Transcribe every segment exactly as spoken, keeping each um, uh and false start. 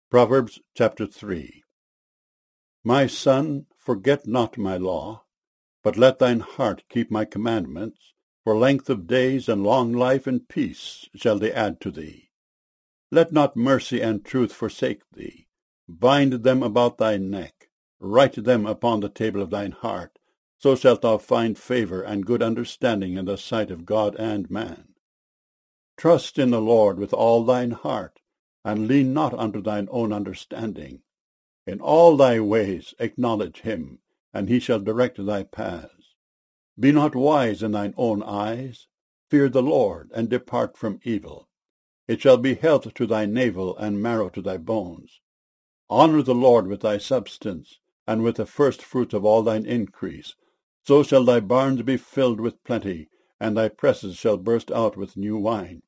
Proverbs chapter three. My son, forget not my law, but let thine heart keep my commandments, for length of days and long life and peace shall they add to thee. Let not mercy and truth forsake thee. Bind them about thy neck, write them upon the table of thine heart, so shalt thou find favour and good understanding in the sight of God and man. Trust in the Lord with all thine heart, and lean not unto thine own understanding. In all thy ways acknowledge him, and he shall direct thy paths. Be not wise in thine own eyes. Fear the Lord, and depart from evil. It shall be health to thy navel, and marrow to thy bones. Honour the Lord with thy substance, and with the first fruits of all thine increase. So shall thy barns be filled with plenty, and thy presses shall burst out with new wine.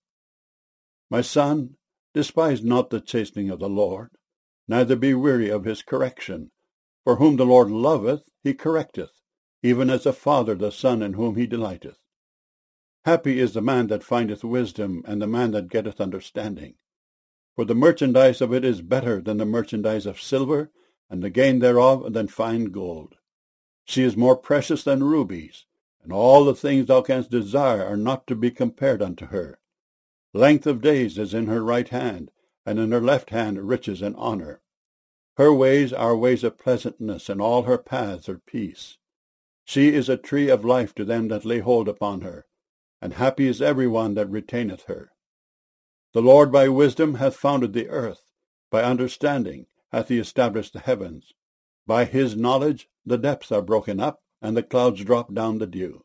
My son, despise not the chastening of the Lord, neither be weary of his correction. For whom the Lord loveth, he correcteth, even as a father the son in whom he delighteth. Happy is the man that findeth wisdom, and the man that getteth understanding. For the merchandise of it is better than the merchandise of silver, and the gain thereof than fine gold. She is more precious than rubies, and all the things thou canst desire are not to be compared unto her. Length of days is in her right hand, and in her left hand riches and honour. Her ways are ways of pleasantness, and all her paths are peace. She is a tree of life to them that lay hold upon her, and happy is every one that retaineth her. The Lord by wisdom hath founded the earth, by understanding hath he established the heavens. By his knowledge the depths are broken up, and the clouds drop down the dew.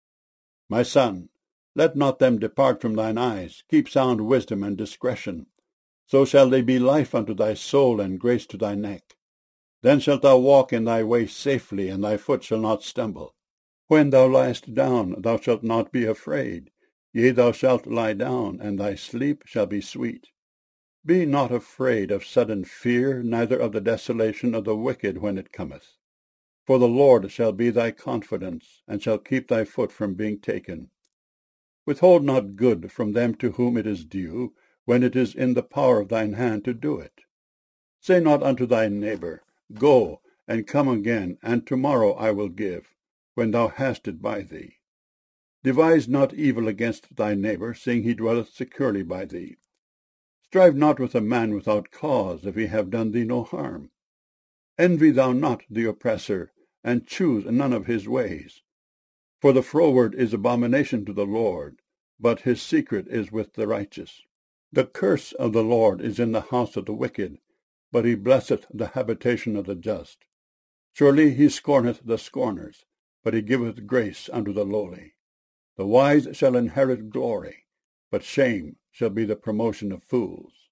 My son, let not them depart from thine eyes. Keep sound wisdom and discretion. So shall they be life unto thy soul, and grace to thy neck. Then shalt thou walk in thy way safely, and thy foot shall not stumble. When thou liest down, thou shalt not be afraid. Yea, thou shalt lie down, and thy sleep shall be sweet. Be not afraid of sudden fear, neither of the desolation of the wicked when it cometh. For the Lord shall be thy confidence, and shall keep thy foot from being taken. Withhold not good from them to whom it is due, when it is in the power of thine hand to do it. Say not unto thy neighbour, Go, and come again, and tomorrow I will give, when thou hast it by thee. Devise not evil against thy neighbour, seeing he dwelleth securely by thee. Strive not with a man without cause, if he have done thee no harm. Envy thou not the oppressor, and choose none of his ways. For the froward is abomination to the Lord, but his secret is with the righteous. The curse of the Lord is in the house of the wicked, but he blesseth the habitation of the just. Surely he scorneth the scorners, but he giveth grace unto the lowly. The wise shall inherit glory, but shame shall be the promotion of fools.